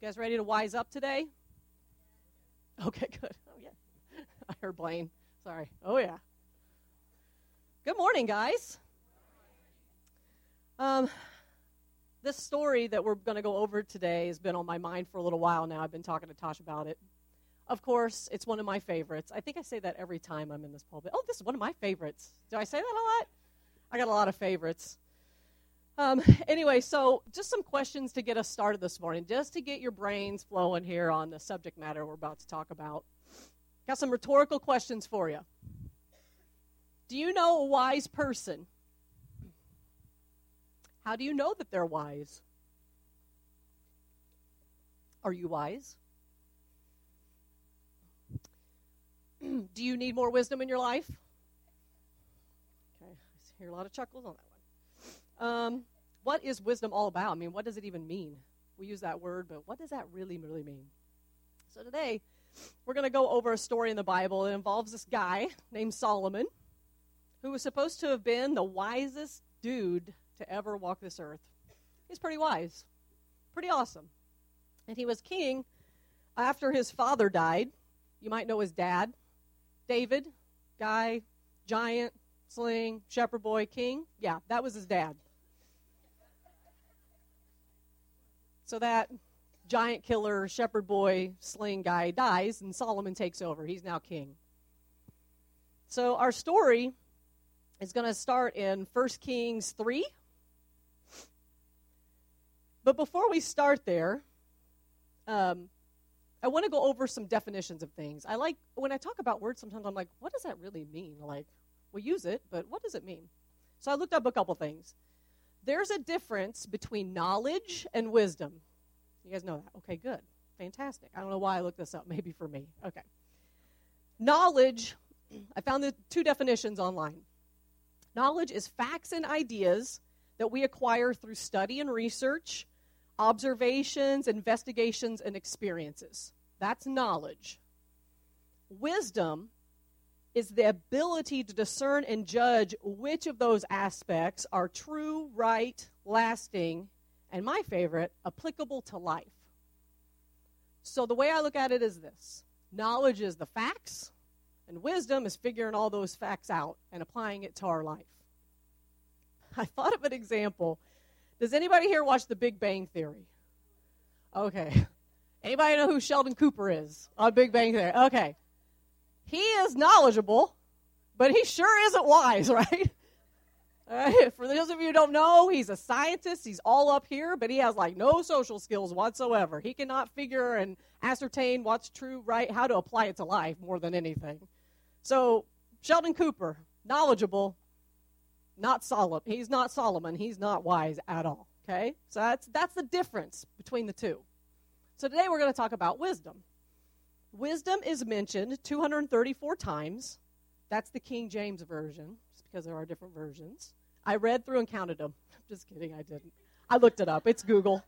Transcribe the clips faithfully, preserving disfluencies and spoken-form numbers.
You guys ready to wise up today? Okay, good. Oh, yeah. I heard Blaine. Sorry. Oh, yeah. Good morning, guys. Um, this story that we're going to go over today has been on my mind for a little while now. I've been talking to Tosh about it. Of course, it's one of my favorites. I think I say that every time I'm in this pulpit. Oh, this is one of my favorites. Do I say that a lot? I got a lot of favorites. Um, anyway, so just some questions to get us started this morning, just to get your brains flowing here on the subject matter we're about to talk about. Got some rhetorical questions for you. Do you know a wise person? How do you know that they're wise? Are you wise? Do you need more wisdom in your life? Okay, I hear a lot of chuckles on that one. Um, what is wisdom all about? I mean, what does it even mean? We use that word, but what does that really, really mean? So today, we're going to go over a story in the Bible that involves this guy named Solomon, who was supposed to have been the wisest dude to ever walk this earth. He's pretty wise, pretty awesome. And he was king after his father died. You might know his dad, David, guy, giant, sling, shepherd boy, king. Yeah, that was his dad. So that giant killer, shepherd boy, sling guy dies, and Solomon takes over. He's now king. So our story is going to start in First Kings three. But before we start there, um, I want to go over some definitions of things. I like, when I talk about words, sometimes I'm like, what does that really mean? Like, we use it, but what does it mean? So I looked up a couple things. There's a difference between knowledge and wisdom. You guys know that? Okay, good. Fantastic. I don't know why I looked this up. Maybe for me. Okay. Knowledge, I found the two definitions online. Knowledge is facts and ideas that we acquire through study and research, observations, investigations, and experiences. That's knowledge. Wisdom is the ability to discern and judge which of those aspects are true, right, lasting, and my favorite, applicable to life. So the way I look at it is this. Knowledge is the facts, and wisdom is figuring all those facts out and applying it to our life. I thought of an example. Does anybody here watch The Big Bang Theory? Okay. Anybody know who Sheldon Cooper is on Big Bang Theory? Okay. He is knowledgeable, but he sure isn't wise, right? All right? For those of you who don't know, he's a scientist. He's all up here, but he has like no social skills whatsoever. He cannot figure and ascertain what's true, right, how to apply it to life more than anything. So Sheldon Cooper, knowledgeable, not Solomon. He's not Solomon. He's not wise at all. Okay? So that's that's the difference between the two. So today we're going to talk about wisdom. Wisdom is mentioned two hundred thirty-four times. That's the King James Version, just because there are different versions. I read through and counted them. Just kidding, I didn't. I looked it up. It's Google.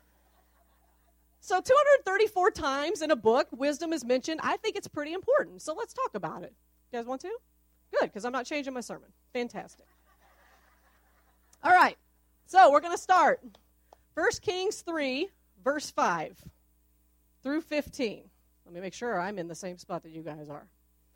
So two hundred thirty-four times in a book, wisdom is mentioned. I think it's pretty important. So let's talk about it. You guys want to? Good, because I'm not changing my sermon. Fantastic. All right, so we're going to start. First Kings three, verse five through fifteen. Let me make sure I'm in the same spot that you guys are.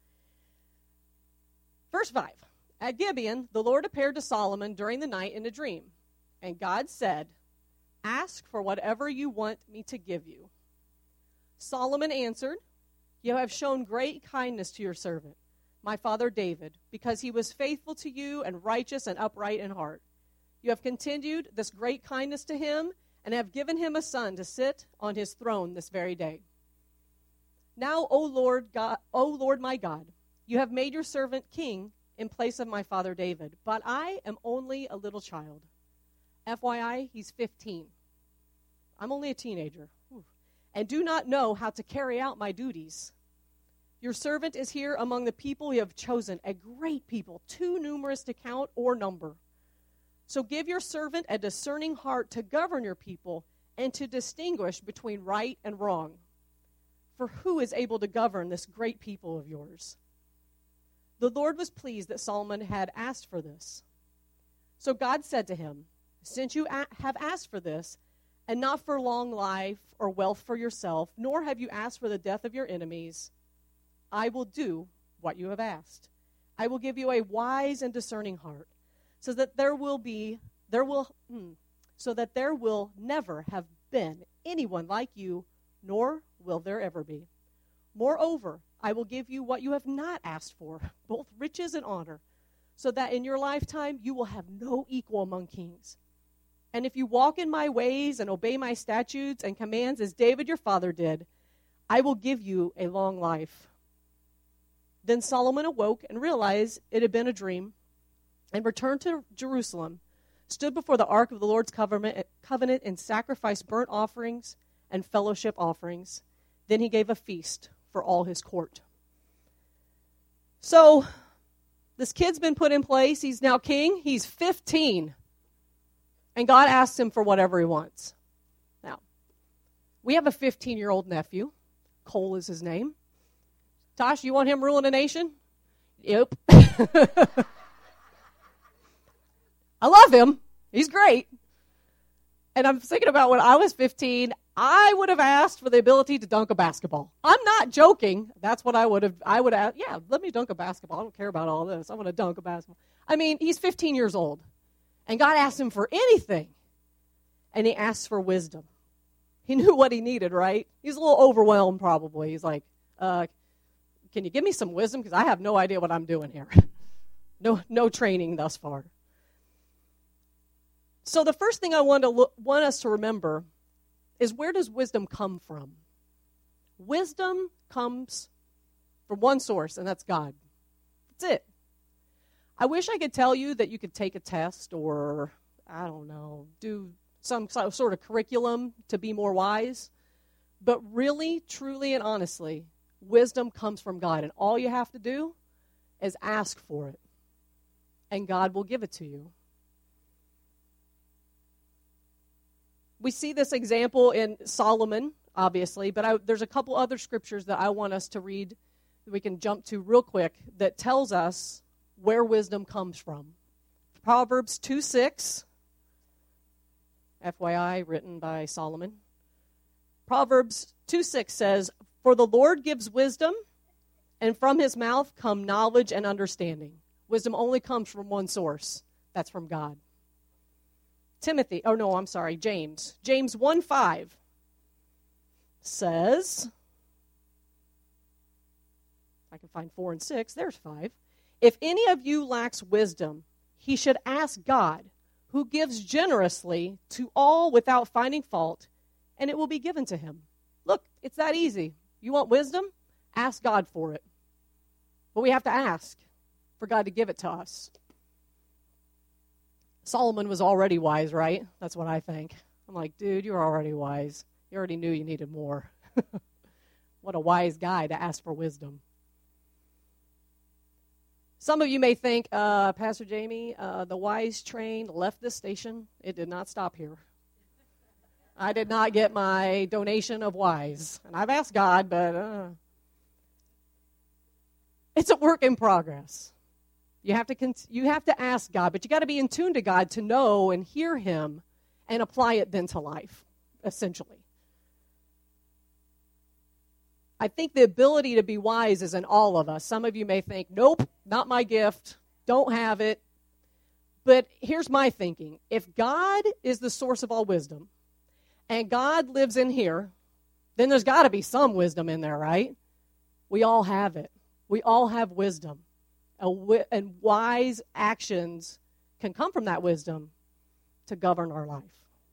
Verse five. At Gibeon, the Lord appeared to Solomon during the night in a dream. And God said, ask for whatever you want me to give you. Solomon answered, you have shown great kindness to your servant, my father David, because he was faithful to you and righteous and upright in heart. You have continued this great kindness to him and have given him a son to sit on his throne this very day. Now, O Lord God, O Lord my God, you have made your servant king in place of my father David, but I am only a little child. F Y I, he's fifteen. I'm only a teenager, Whew. and do not know how to carry out my duties. Your servant is here among the people you have chosen, a great people, too numerous to count or number. So give your servant a discerning heart to govern your people and to distinguish between right and wrong. For who is able to govern this great people of yours? The Lord was pleased that Solomon had asked for this. So God said to him, since you a- have asked for this, and not for long life or wealth for yourself, nor have you asked for the death of your enemies. I will do what you have asked. I will give you a wise and discerning heart, so that there will be, there will, hmm, so that there will never have been anyone like you, nor will there ever be. Moreover, I will give you what you have not asked for, both riches and honor, so that in your lifetime you will have no equal among kings. And if you walk in my ways and obey my statutes and commands as David your father did, I will give you a long life. Then Solomon awoke and realized it had been a dream, and returned to Jerusalem, stood before the ark of the Lord's covenant, covenant and sacrificed burnt offerings and fellowship offerings. Then he gave a feast for all his court. So, this kid's been put in place. He's now king. He's fifteen. And God asks him for whatever he wants. Now, we have a fifteen-year-old nephew. Cole is his name. Tosh, you want him ruling a nation? Yep. I love him. He's great. And I'm thinking about when I was fifteen, I would have asked for the ability to dunk a basketball. I'm not joking. That's what I would have, I would have, yeah, let me dunk a basketball. I don't care about all this. I want to dunk a basketball. I mean, he's fifteen years old. And God asked him for anything. And he asked for wisdom. He knew what he needed, right? He's a little overwhelmed probably. He's like, uh, can you give me some wisdom? Because I have no idea what I'm doing here. no, no training thus far. So the first thing I want to look, want us to remember is, where does wisdom come from? Wisdom comes from one source, and that's God. That's it. I wish I could tell you that you could take a test or, I don't know, do some sort of curriculum to be more wise. But really, truly, and honestly, wisdom comes from God. And all you have to do is ask for it. And God will give it to you. We see this example in Solomon, obviously, but I, there's a couple other scriptures that I want us to read that we can jump to real quick that tells us where wisdom comes from. Proverbs two six, F Y I, written by Solomon. Proverbs two six says, "For the Lord gives wisdom, and from his mouth come knowledge and understanding." Wisdom only comes from one source. That's from God. Timothy, oh no, I'm sorry, James. James one five says, I can find four and six, there's five. "If any of you lacks wisdom, he should ask God, who gives generously to all without finding fault, and it will be given to him." Look, it's that easy. You want wisdom? Ask God for it. But we have to ask for God to give it to us. Solomon was already wise, right? That's what I think. I'm like, dude, you're already wise. You already knew you needed more. What a wise guy to ask for wisdom. Some of you may think, uh, Pastor Jamie, uh, the wise train left this station. It did not stop here. I did not get my donation of wise. And I've asked God, but uh, it's a work in progress. You have to con- you have to ask God, but you got to be in tune to God to know and hear him and apply it then to life, essentially. I think the ability to be wise is in all of us. Some of you may think, nope, not my gift, don't have it. But here's my thinking. If God is the source of all wisdom, and God lives in here, then there's got to be some wisdom in there, right? We all have it. We all have wisdom. And wise actions can come from that wisdom to govern our life.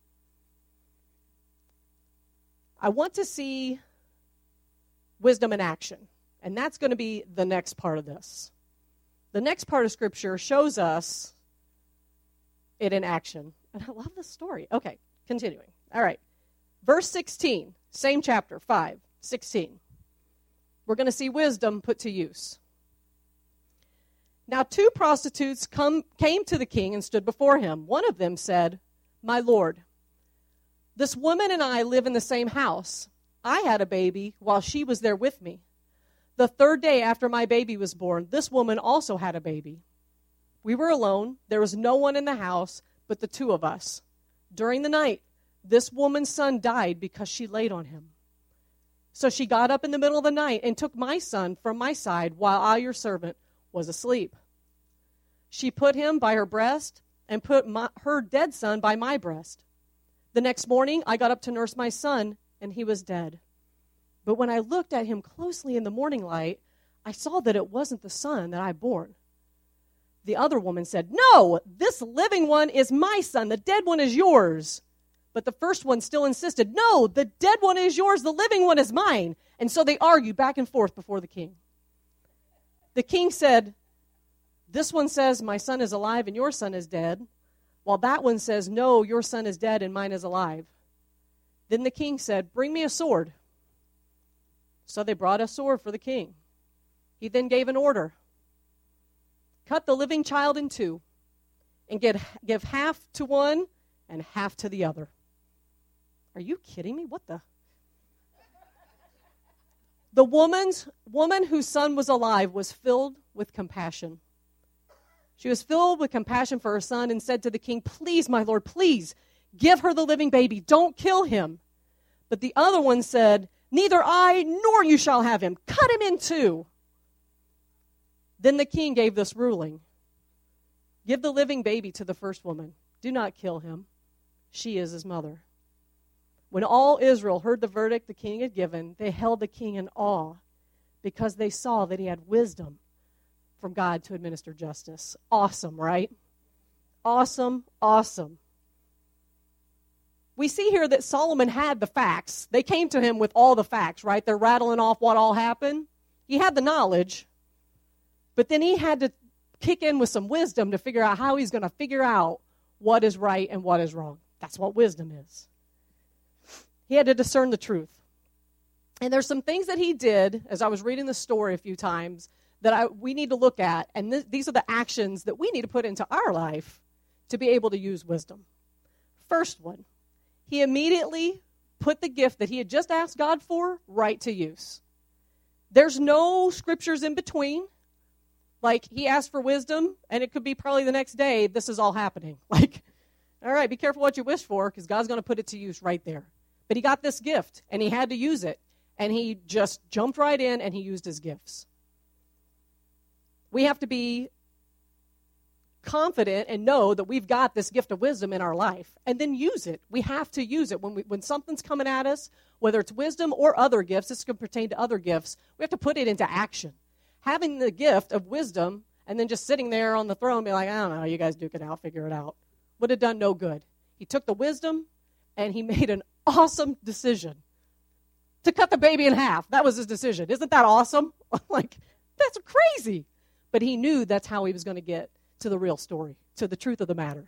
I want to see wisdom in action, and that's going to be the next part of this. The next part of Scripture shows us it in action. And I love this story. Okay, continuing. All right. Verse sixteen, same chapter, five, sixteen. We're going to see wisdom put to use. "Now two prostitutes come, came to the king and stood before him. One of them said, 'My lord, this woman and I live in the same house. I had a baby while she was there with me. The third day after my baby was born, this woman also had a baby. We were alone. There was no one in the house but the two of us. During the night, This woman's son died because she laid on him. So she got up in the middle of the night and took my son from my side while I, your servant, was asleep. She put him by her breast and put my, her dead son by my breast. The next morning, I got up to nurse my son, and he was dead. But when I looked at him closely in the morning light, I saw that it wasn't the son that I born. The other woman said, no, this living one is my son. The dead one is yours. But the first one still insisted, no, the dead one is yours. The living one is mine. And so they argued back and forth before the king. The king said, this one says, my son is alive and your son is dead. While that one says, no, your son is dead and mine is alive. Then the king said, bring me a sword. So they brought a sword for the king. He then gave an order. Cut the living child in two and get, give half to one and half to the other. Are you kidding me? What the? The woman's, woman whose son was alive was filled with compassion. She was filled with compassion for her son and said to the king, please, my lord, please, give her the living baby. Don't kill him. But the other one said, neither I nor you shall have him. Cut him in two. Then the king gave this ruling. Give the living baby to the first woman. Do not kill him. She is his mother. When all Israel heard the verdict the king had given, they held the king in awe because they saw that he had wisdom from God to administer justice. Awesome, right? Awesome, awesome. We see here that Solomon had the facts. They came to him with all the facts, right? They're rattling off what all happened. He had the knowledge, but then he had to kick in with some wisdom to figure out how he's going to figure out what is right and what is wrong. That's what wisdom is. He had to discern the truth. And there's some things that he did, as I was reading the story a few times, that I, we need to look at. And th- these are the actions that we need to put into our life to be able to use wisdom. First one, he immediately put the gift that he had just asked God for right to use. There's no scriptures in between. Like, he asked for wisdom, and it could be probably the next day, this is all happening. Like, all right, be careful what you wish for, because God's going to put it to use right there. But he got this gift, and he had to use it. And he just jumped right in, and he used his gifts. We have to be confident and know that we've got this gift of wisdom in our life, and then use it. We have to use it. When we, when something's coming at us, whether it's wisdom or other gifts, this can pertain to other gifts, we have to put it into action. Having the gift of wisdom and then just sitting there on the throne be like, I don't know, you guys duke it out, figure it out, would have done no good. He took the wisdom, and he made an awesome decision to cut the baby in half. That was his decision. Isn't that awesome? Like, that's crazy. But he knew that's how he was going to get to the real story, to the truth of the matter.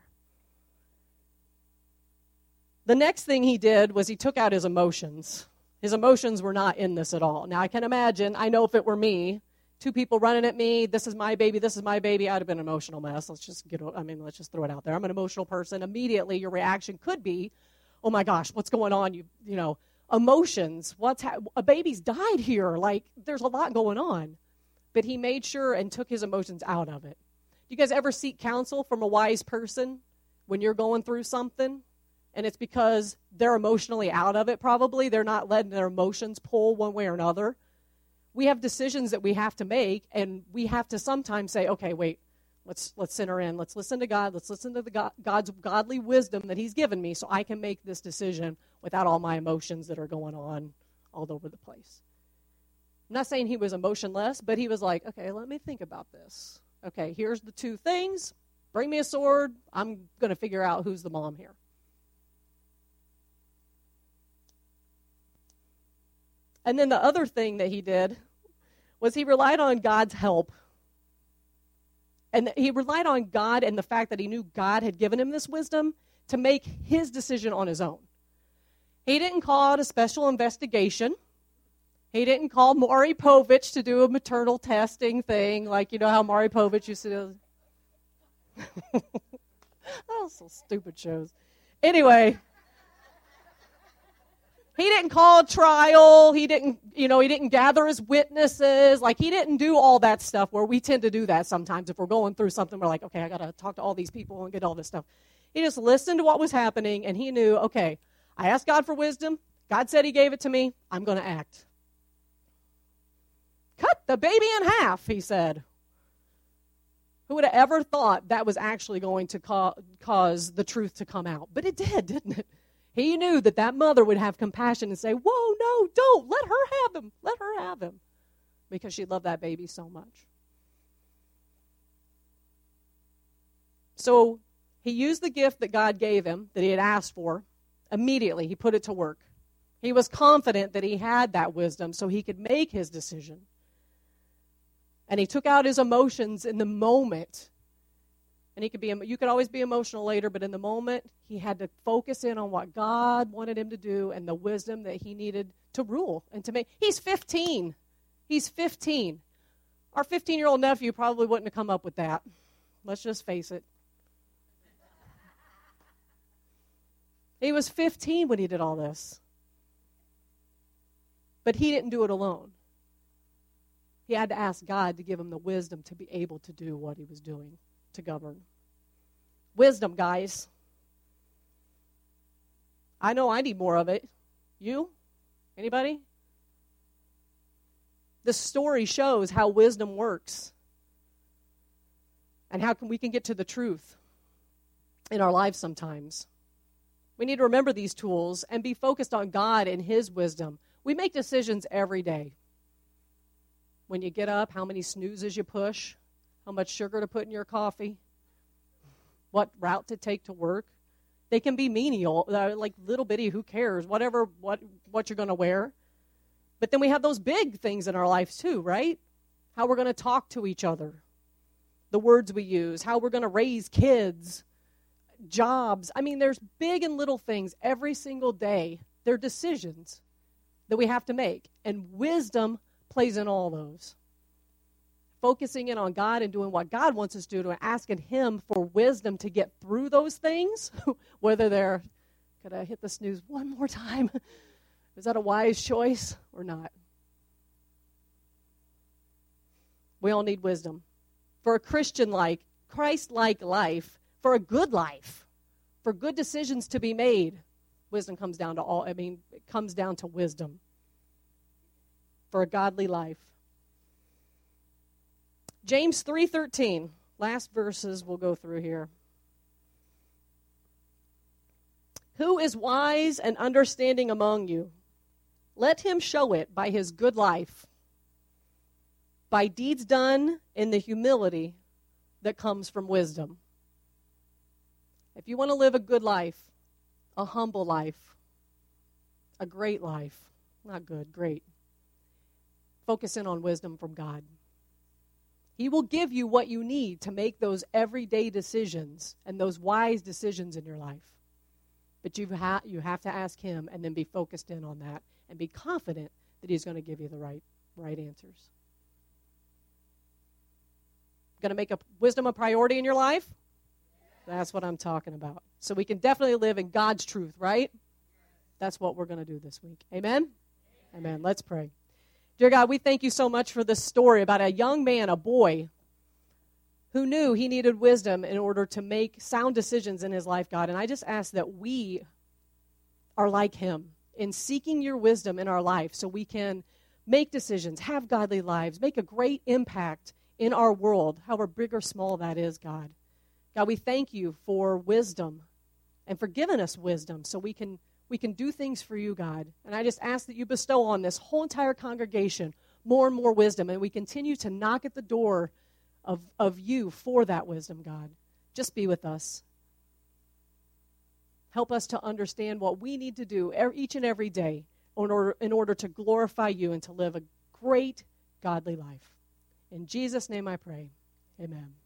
The next thing he did was he took out his emotions. His emotions were not in this at all. Now, I can imagine, I know if it were me, two people running at me, this is my baby, this is my baby, I'd have been an emotional mess. Let's just get, I mean, let's just throw it out there. I'm an emotional person. Immediately, your reaction could be, oh my gosh, what's going on? You, you know, emotions. What's ha- a baby's died here. Like, there's a lot going on. But he made sure and took his emotions out of it. You guys ever seek counsel from a wise person when you're going through something? And it's because they're emotionally out of it, probably. They're not letting their emotions pull one way or another. We have decisions that we have to make, and we have to sometimes say, okay, wait, let's let's center in. Let's listen to God. Let's listen to the God, God's godly wisdom that he's given me so I can make this decision without all my emotions that are going on all over the place. I'm not saying he was emotionless, but he was like, okay, let me think about this. Okay, here's the two things. Bring me a sword. I'm going to figure out who's the mom here. And then the other thing that he did was he relied on God's help. And he relied on God and the fact that he knew God had given him this wisdom to make his decision on his own. He didn't call out a special investigation. He didn't call Maury Povich to do a maternal testing thing, like, you know how Maury Povich used to do. Oh, so stupid shows. Anyway, he didn't call a trial. He didn't, you know, he didn't gather his witnesses. Like, he didn't do all that stuff where we tend to do that sometimes. If we're going through something, we're like, okay, I got to talk to all these people and get all this stuff. He just listened to what was happening, and he knew, okay, I asked God for wisdom. God said he gave it to me. I'm going to act. Cut the baby in half, he said. Who would have ever thought that was actually going to ca- cause the truth to come out? But it did, didn't it? He knew that that mother would have compassion and say, whoa, no, don't. Let her have him. Let her have him. Because she loved that baby so much. So he used the gift that God gave him, that he had asked for. Immediately, he put it to work. He was confident that he had that wisdom so he could make his decision. And he took out his emotions in the moment. And he could be, you could always be emotional later, but in the moment, he had to focus in on what God wanted him to do and the wisdom that he needed to rule and to make. He's fifteen. He's fifteen. Our fifteen-year-old nephew probably wouldn't have come up with that. Let's just face it. He was fifteen when he did all this. But he didn't do it alone. He had to ask God to give him the wisdom to be able to do what he was doing, to govern. Wisdom, guys. I know I need more of it. You? Anybody? The story shows how wisdom works and how can we can get to the truth in our lives sometimes. We need to remember these tools and be focused on God and his wisdom. We make decisions every day. When you get up, how many snoozes you push, how much sugar to put in your coffee, what route to take to work. They can be menial, like little bitty, who cares, whatever, what, what you're going to wear. But then we have those big things in our lives too, right? How we're going to talk to each other, the words we use, how we're going to raise kids, jobs. I mean, there's big and little things every single day. They're decisions that we have to make. And wisdom plays in all those. Focusing in on God and doing what God wants us to do, and asking him for wisdom to get through those things, whether they're, could I hit the snooze one more time? Is that a wise choice or not? We all need wisdom. For a Christian-like, Christ-like life, for a good life, for good decisions to be made, wisdom comes down to all, I mean, it comes down to wisdom. For a godly life. James three thirteen, last verses we'll go through here. Who is wise and understanding among you? Let him show it by his good life, by deeds done in the humility that comes from wisdom. If you want to live a good life, a humble life, a great life, not good, great, focus in on wisdom from God. He will give you what you need to make those everyday decisions and those wise decisions in your life. But you ha- you have to ask him and then be focused in on that and be confident that he's going to give you the right, right answers. Going to make a wisdom a priority in your life? That's what I'm talking about. So we can definitely live in God's truth, right? That's what we're going to do this week. Amen? Amen. Amen. Let's pray. Dear God, we thank you so much for this story about a young man, a boy, who knew he needed wisdom in order to make sound decisions in his life, God. And I just ask that we are like him in seeking your wisdom in our life so we can make decisions, have godly lives, make a great impact in our world, however big or small that is, God. God, we thank you for wisdom and for giving us wisdom so we can We can do things for you, God. And I just ask that you bestow on this whole entire congregation more and more wisdom. And we continue to knock at the door of, of you for that wisdom, God. Just be with us. Help us to understand what we need to do each and every day in order, in order to glorify you and to live a great, godly life. In Jesus' name I pray. Amen.